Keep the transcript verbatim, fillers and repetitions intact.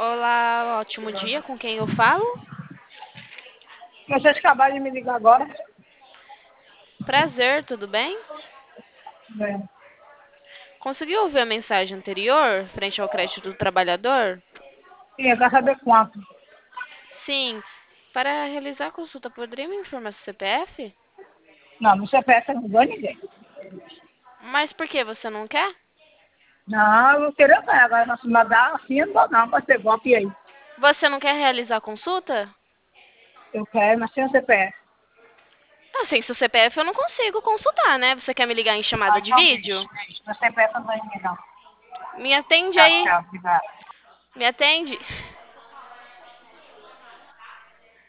Olá, ótimo dia. Com quem eu falo? Vocês acabaram de me ligar agora? Prazer, tudo bem? Bem, Conseguiu ouvir a mensagem anterior, frente ao crédito do trabalhador? sim, eu quero saber quanto. Sim. Para realizar a consulta, poderia me informar seu C P F? Não, no C P F eu não dou ninguém. Mas por que você não quer? Não, eu não quero ver. Agora nós vamos dar assim, eu não dou não, pode ser golpe aí. Você não quer realizar a consulta? Eu quero, mas sem o C P F. Tá, sem seu C P F eu não consigo consultar, né? Você quer me ligar em chamada Ah, de então beijo, vídeo? beijo. No C P F eu não dou ninguém não. Me atende Tchau, aí. tchau, obrigada. Me atende.